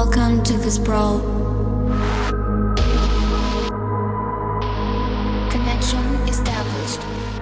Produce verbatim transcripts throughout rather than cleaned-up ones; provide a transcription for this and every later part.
Welcome to the sprawl. Connection established.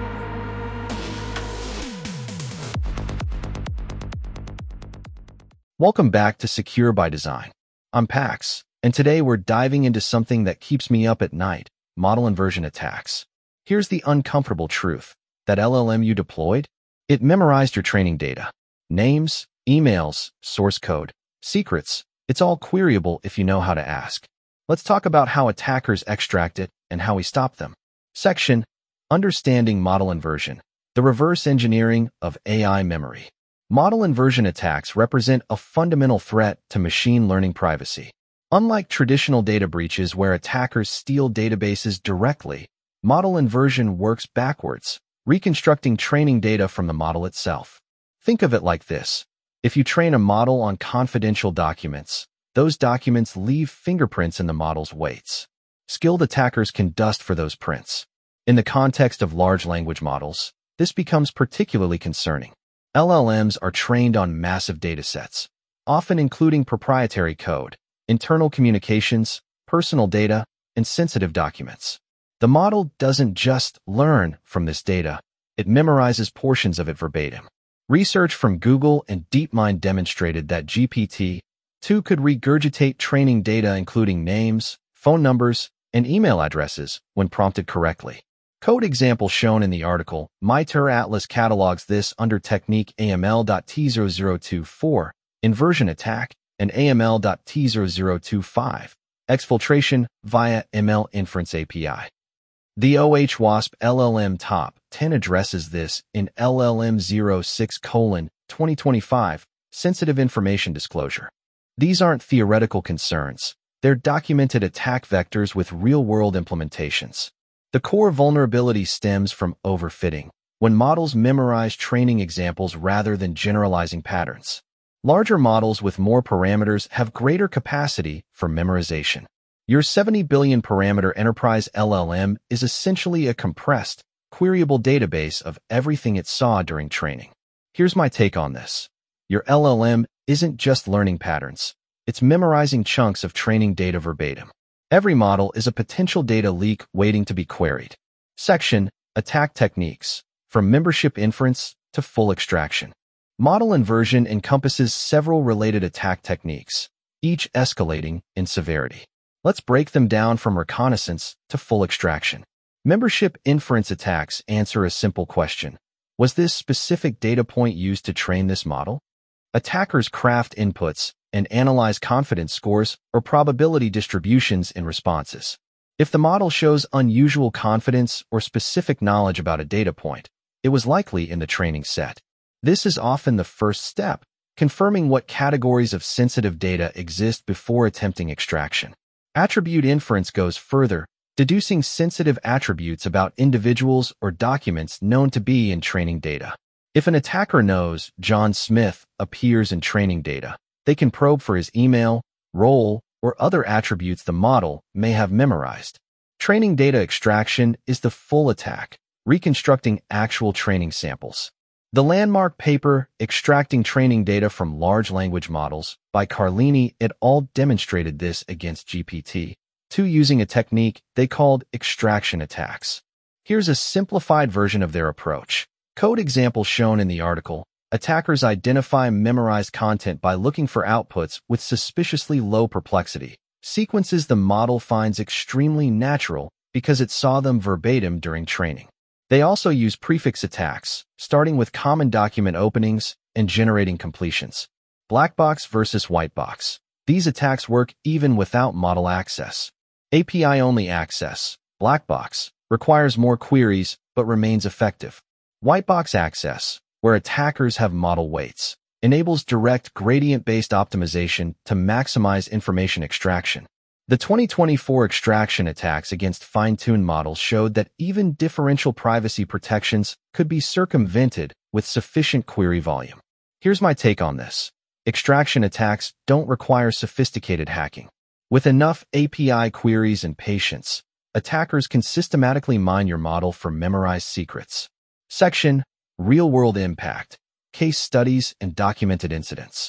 Welcome back to Secure by Design. I'm Pax, and today we're diving into something that keeps me up at night, model inversion attacks. Here's the uncomfortable truth. That L L M you deployed? It memorized your training data. Names, emails, source code, secrets. It's all queryable if you know how to ask. Let's talk about how attackers extract it and how we stop them. Section: Understanding Model Inversion, the reverse engineering of A I memory. Model inversion attacks represent a fundamental threat to machine learning privacy. Unlike traditional data breaches where attackers steal databases directly, model inversion works backwards, reconstructing training data from the model itself. Think of it like this. If you train a model on confidential documents, those documents leave fingerprints in the model's weights. Skilled attackers can dust for those prints. In the context of large language models, this becomes particularly concerning. L L Ms are trained on massive datasets, often including proprietary code, internal communications, personal data, and sensitive documents. The model doesn't just learn from this data, it memorizes portions of it verbatim. Research from Google and DeepMind demonstrated that G P T two could regurgitate training data including names, phone numbers, and email addresses when prompted correctly. Code example shown in the article, MITRE Atlas catalogs this under technique A M L dot T zero zero two four, inversion attack, and A M L dot T zero zero two five, exfiltration via M L inference A P I. The OHWASP L L M Top ten addresses this in L L M zero six colon twenty twenty-five, sensitive information disclosure. These aren't theoretical concerns. They're documented attack vectors with real-world implementations. The core vulnerability stems from overfitting, when models memorize training examples rather than generalizing patterns. Larger models with more parameters have greater capacity for memorization. Your seventy billion parameter enterprise L L M is essentially a compressed, queryable database of everything it saw during training. Here's my take on this. Your L L M isn't just learning patterns. It's memorizing chunks of training data verbatim. Every model is a potential data leak waiting to be queried. Section: Attack Techniques, from membership inference to full extraction. Model inversion encompasses several related attack techniques, each escalating in severity. Let's break them down from reconnaissance to full extraction. Membership inference attacks answer a simple question. Was this specific data point used to train this model? Attackers craft inputs and analyze confidence scores or probability distributions in responses. If the model shows unusual confidence or specific knowledge about a data point, it was likely in the training set. This is often the first step, confirming what categories of sensitive data exist before attempting extraction. Attribute inference goes further, deducing sensitive attributes about individuals or documents known to be in training data. If an attacker knows John Smith appears in training data, they can probe for his email, role, or other attributes the model may have memorized. Training data extraction is the full attack, reconstructing actual training samples. The landmark paper, Extracting Training Data from Large Language Models, by Carlini et al. Demonstrated this against G P T two using a technique they called extraction attacks. Here's a simplified version of their approach. Code example shown in the article. Attackers identify memorized content by looking for outputs with suspiciously low perplexity, sequences the model finds extremely natural because it saw them verbatim during training. They also use prefix attacks, starting with common document openings and generating completions. Black box versus white box. These attacks work even without model access. A P I-only access, black box, requires more queries but remains effective. White box access, where attackers have model weights, enables direct gradient-based optimization to maximize information extraction. The twenty twenty-four extraction attacks against fine-tuned models showed that even differential privacy protections could be circumvented with sufficient query volume. Here's my take on this. Extraction attacks don't require sophisticated hacking. With enough A P I queries and patience, attackers can systematically mine your model for memorized secrets. Section: Real-world impact, case studies, and documented incidents.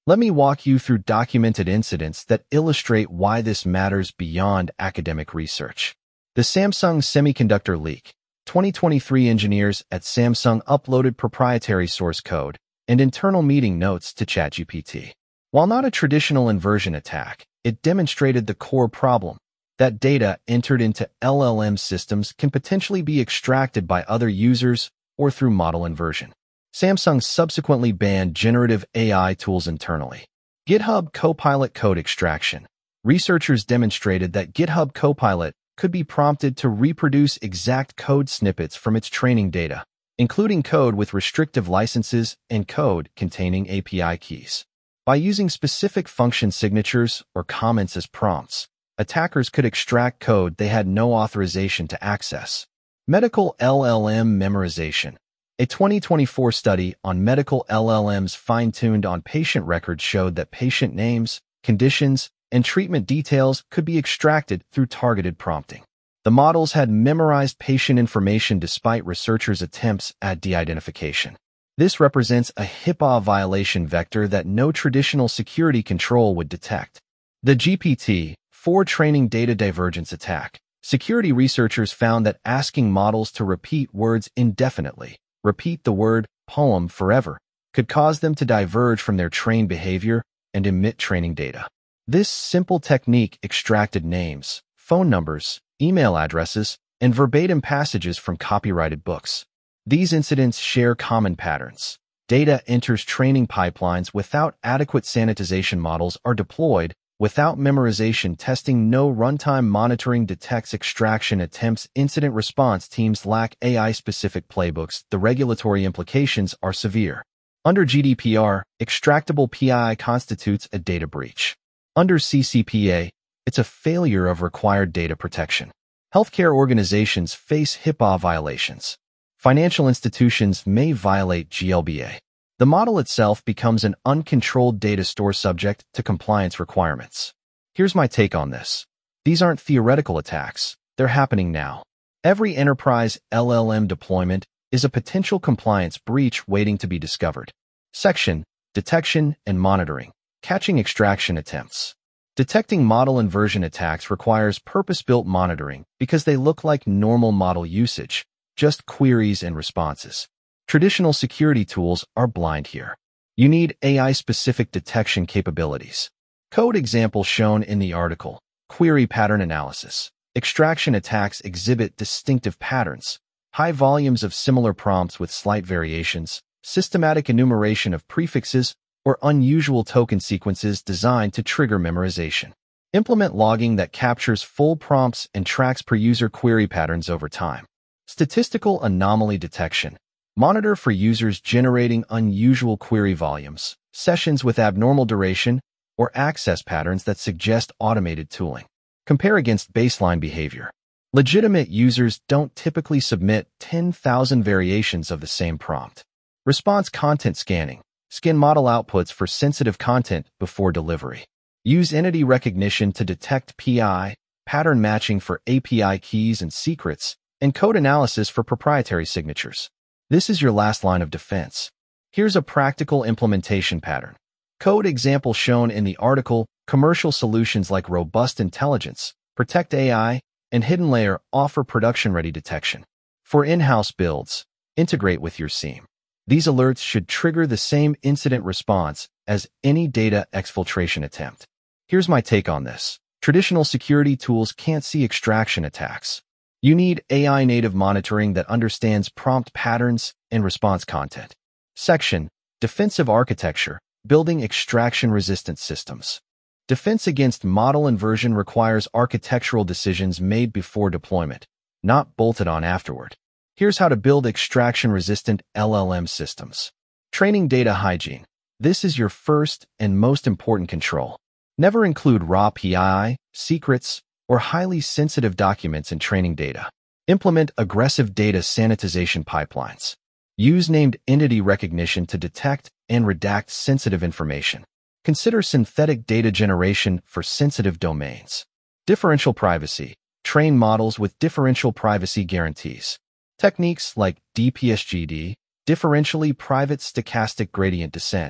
Let me walk you through documented incidents that illustrate why this matters beyond academic research. The Samsung Semiconductor Leak. twenty twenty-three engineers at Samsung uploaded proprietary source code and internal meeting notes to ChatGPT. While not a traditional inversion attack, it demonstrated the core problem that data entered into L L M systems can potentially be extracted by other users or through model inversion. Samsung subsequently banned generative A I tools internally. GitHub Copilot code extraction. Researchers demonstrated that GitHub Copilot could be prompted to reproduce exact code snippets from its training data, including code with restrictive licenses and code containing A P I keys. By using specific function signatures or comments as prompts, attackers could extract code they had no authorization to access. Medical L L M memorization. A twenty twenty-four study on medical L L Ms fine-tuned on patient records showed that patient names, conditions, and treatment details could be extracted through targeted prompting. The models had memorized patient information despite researchers' attempts at de-identification. This represents a HIPAA violation vector that no traditional security control would detect. The G P T four training data divergence attack. Security researchers found that asking models to repeat words indefinitely, repeat the word poem forever, could cause them to diverge from their trained behavior and emit training data. This simple technique extracted names, phone numbers, email addresses, and verbatim passages from copyrighted books. These incidents share common patterns. Data enters training pipelines without adequate sanitization. Models are deployed without memorization testing. No runtime monitoring detects extraction attempts. Incident response teams lack A I-specific playbooks. The regulatory implications are severe. Under G D P R, extractable P I I constitutes a data breach. Under C C P A, it's a failure of required data protection. Healthcare organizations face HIPAA violations. Financial institutions may violate G L B A. The model itself becomes an uncontrolled data store subject to compliance requirements. Here's my take on this. These aren't theoretical attacks. They're happening now. Every enterprise L L M deployment is a potential compliance breach waiting to be discovered. Section: Detection and Monitoring. Catching extraction attempts. Detecting model inversion attacks requires purpose-built monitoring because they look like normal model usage, just queries and responses. Traditional security tools are blind here. You need A I-specific detection capabilities. Code example shown in the article. Query pattern analysis. Extraction attacks exhibit distinctive patterns, high volumes of similar prompts with slight variations, systematic enumeration of prefixes, or unusual token sequences designed to trigger memorization. Implement logging that captures full prompts and tracks per user query patterns over time. Statistical anomaly detection. Monitor for users generating unusual query volumes, sessions with abnormal duration, or access patterns that suggest automated tooling. Compare against baseline behavior. Legitimate users don't typically submit ten thousand variations of the same prompt. Response content scanning. Scan model outputs for sensitive content before delivery. Use entity recognition to detect P I, pattern matching for A P I keys and secrets, and code analysis for proprietary signatures. This is your last line of defense. Here's a practical implementation pattern. Code example shown in the article. Commercial solutions like Robust Intelligence, Protect A I, and Hidden Layer offer production-ready detection. For in-house builds, integrate with your S I E M. These alerts should trigger the same incident response as any data exfiltration attempt. Here's my take on this. Traditional security tools can't see extraction attacks. You need A I-native monitoring that understands prompt patterns and response content. Section: Defensive Architecture, Building Extraction-Resistant Systems. Defense against model inversion requires architectural decisions made before deployment, not bolted on afterward. Here's how to build extraction-resistant L L M systems. Training data hygiene. This is your first and most important control. Never include raw P I I, secrets, or highly sensitive documents in training data. Implement aggressive data sanitization pipelines. Use named entity recognition to detect and redact sensitive information. Consider synthetic data generation for sensitive domains. Differential privacy. Train models with differential privacy guarantees. Techniques like D P S G D, differentially private stochastic gradient descent,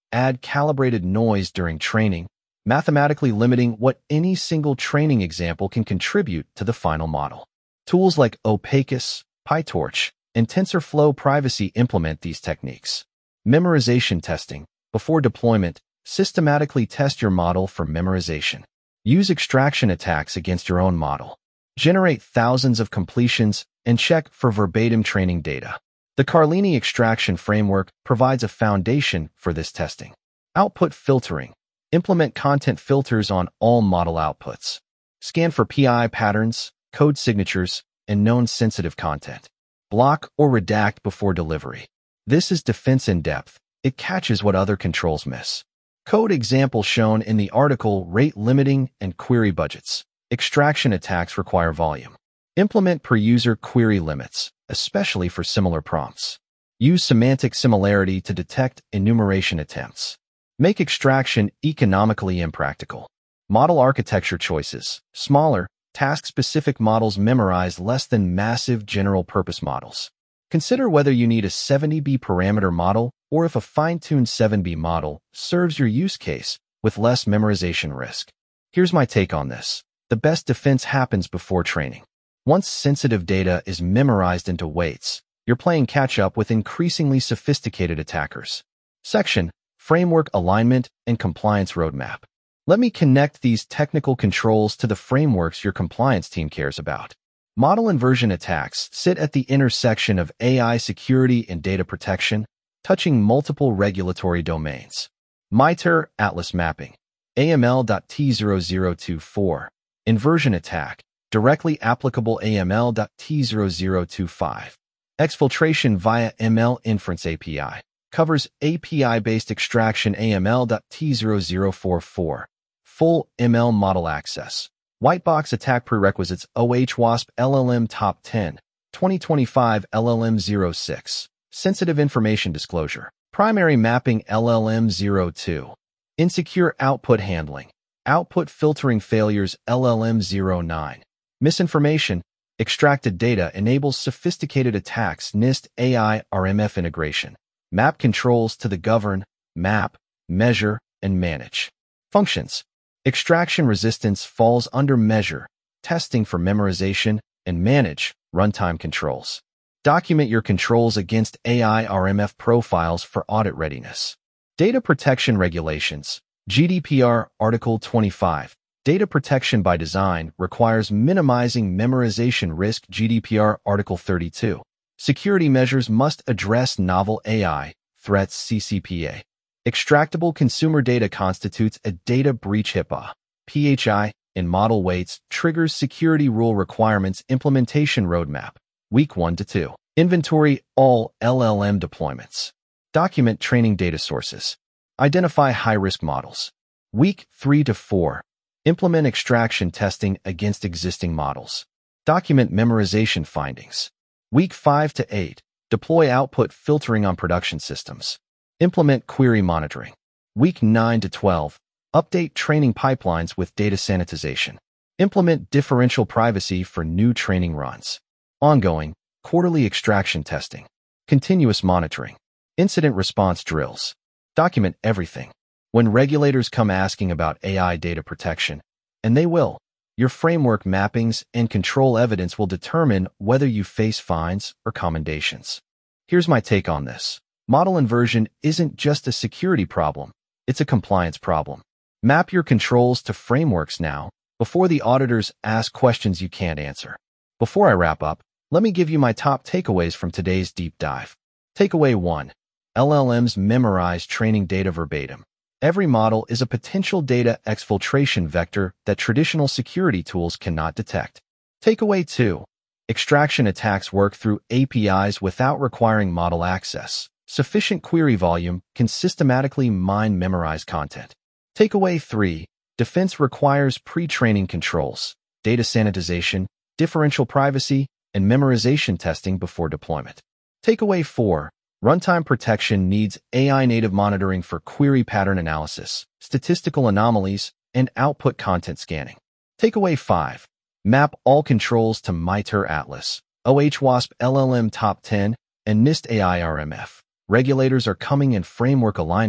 add calibrated noise during training, mathematically limiting what any single training example can contribute to the final model. Tools like Opacus, PyTorch, and TensorFlow Privacy implement these techniques. Memorization testing. Before deployment, systematically test your model for memorization. Use extraction attacks against your own model. Generate thousands of completions and check for verbatim training data. The Carlini extraction framework provides a foundation for this testing. Output filtering. Implement content filters on all model outputs. Scan for P I patterns, code signatures, and known sensitive content. Block or redact before delivery. This is defense in depth. It catches what other controls miss. Code example shown in the article: rate limiting and query budgets. Extraction attacks require volume. Implement per user query limits, especially for similar prompts. Use semantic similarity to detect enumeration attempts. Make extraction economically impractical. Model architecture choices. Smaller, task-specific models memorize less than massive general-purpose models. Consider whether you need a seventy B parameter model or if a fine-tuned seven B model serves your use case with less memorization risk. Here's my take on this. The best defense happens before training. Once sensitive data is memorized into weights, you're playing catch-up with increasingly sophisticated attackers. Section: Framework Alignment and Compliance Roadmap. Let me connect these technical controls to the frameworks your compliance team cares about. Model inversion attacks sit at the intersection of A I security and data protection, touching multiple regulatory domains. MITRE Atlas Mapping. A M L T zero zero two four. Inversion attack. Directly applicable A M L T zero zero two five. Exfiltration via M L Inference A P I. Covers A P I-based extraction A M L T zero zero four four. Full M L model access. Whitebox attack prerequisites: OHWASP L L M Top ten, twenty twenty-five L L M zero six. Sensitive information disclosure. Primary mapping L L M zero two. Insecure output handling. Output filtering failures L L M zero nine. Misinformation. Extracted data enables sophisticated attacks NIST A I R M F integration. Map controls to the govern, map, measure, and manage. Functions. Extraction resistance falls under measure, testing for memorization, and manage, runtime controls. Document your controls against A I R M F profiles for audit readiness. Data protection regulations. G D P R Article twenty-five. Data protection by design requires minimizing memorization risk. G D P R Article thirty-two. Security measures must address novel A I threats. C C P A. Extractable consumer data constitutes a data breach. HIPAA. P H I, in model weights, triggers security rule requirements. Implementation roadmap. Week one to two. Inventory all L L M deployments. Document training data sources. Identify high-risk models. Week three to four. Implement extraction testing against existing models. Document memorization findings. Week five to eight. Deploy output filtering on production systems. Implement query monitoring. Week nine to twelve. Update training pipelines with data sanitization. Implement differential privacy for new training runs. Ongoing, quarterly extraction testing. Continuous monitoring. Incident response drills. Document everything. When regulators come asking about A I data protection, and they will, your framework mappings and control evidence will determine whether you face fines or commendations. Here's my take on this. Model inversion isn't just a security problem, it's a compliance problem. Map your controls to frameworks now, before the auditors ask questions you can't answer. Before I wrap up, let me give you my top takeaways from today's deep dive. Takeaway one. L L Ms memorize training data verbatim. Every model is a potential data exfiltration vector that traditional security tools cannot detect. Takeaway two. Extraction attacks work through A P Is without requiring model access. Sufficient query volume can systematically mine memorized content. Takeaway three. Defense requires pre-training controls, data sanitization, differential privacy, and memorization testing before deployment. Takeaway four. Runtime protection needs A I-native monitoring for query pattern analysis, statistical anomalies, and output content scanning. Takeaway five. Map all controls to MITRE Atlas, OHWASP L L M Top ten, and NIST A I R M F. Regulators are coming in framework alignment,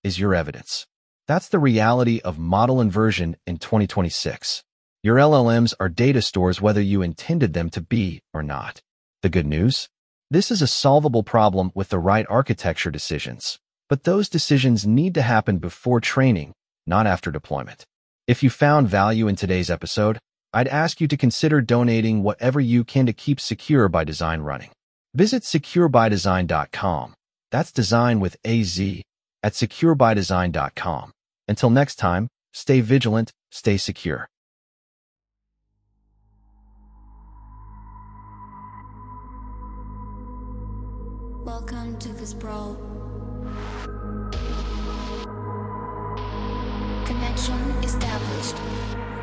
is your evidence. That's the reality of model inversion in twenty twenty-six. Your L L Ms are data stores whether you intended them to be or not. The good news? This is a solvable problem with the right architecture decisions. But those decisions need to happen before training, not after deployment. If you found value in today's episode, I'd ask you to consider donating whatever you can to keep Secure by Design running. Visit secure by design dot com. That's design with a Z at secure by design dot com. Until next time, stay vigilant, stay secure. Welcome to the Sprawl. Connection established.